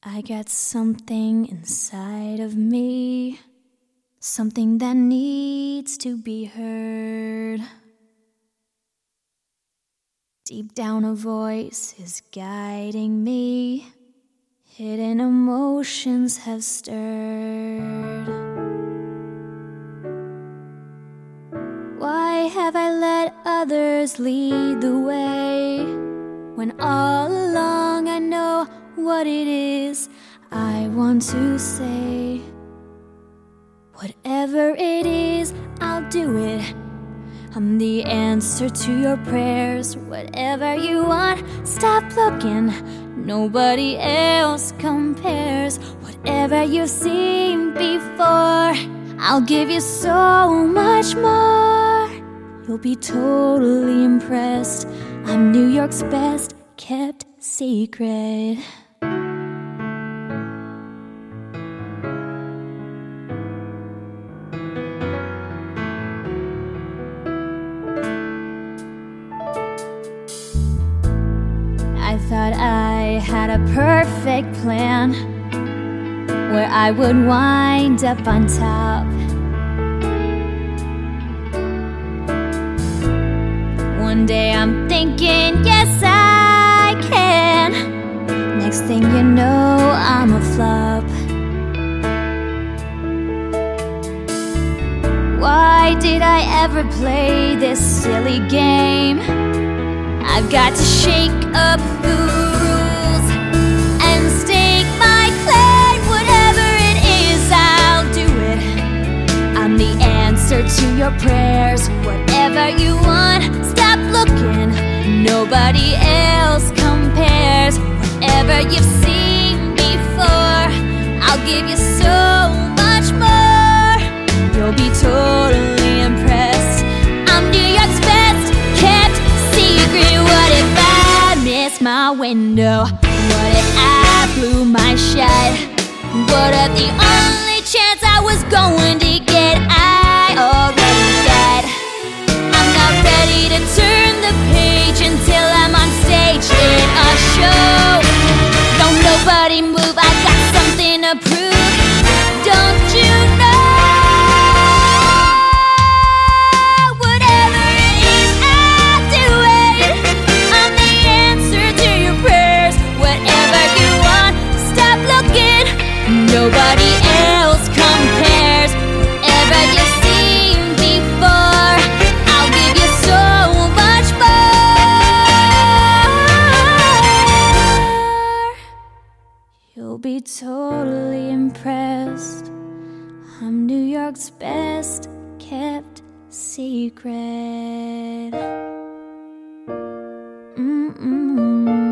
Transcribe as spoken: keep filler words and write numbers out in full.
I got something inside of me, something that needs to be heard. Deep down a voice is guiding me, hidden emotions have stirred. Why have I let others lead the way, when all along I know what it is I want to say? Whatever it is, I'll do it. I'm the answer to your prayers. Whatever you want, stop looking. Nobody else compares. Whatever you've seen before, I'll give you so much more. You'll be totally impressed. I'm New York's best kept secret. I thought I had a perfect plan, where I would wind up on top. One day I'm thinking, yes I can. Next thing you know, I'm a flop. Why did I ever play this silly game? I've got to shake up the rules and stake my claim. Whatever it is, I'll do it. I'm the answer to your prayers. Whatever you want, stop looking. Nobody else compares. Whatever you've seen before, I'll give you so much more. You'll be totally impressed. I'm New York's best kept secret. What if I missed my window? What if I blew my shot? What if the only chance I was going to get I already got? I'm not ready to turn the page until I'm on stage in a show. Don't nobody move, I got something to prove. Don't you know? Nobody else compares. Whatever you've seen before, I'll give you so much more. You'll be totally impressed. I'm New York's best kept secret. Mm-mm.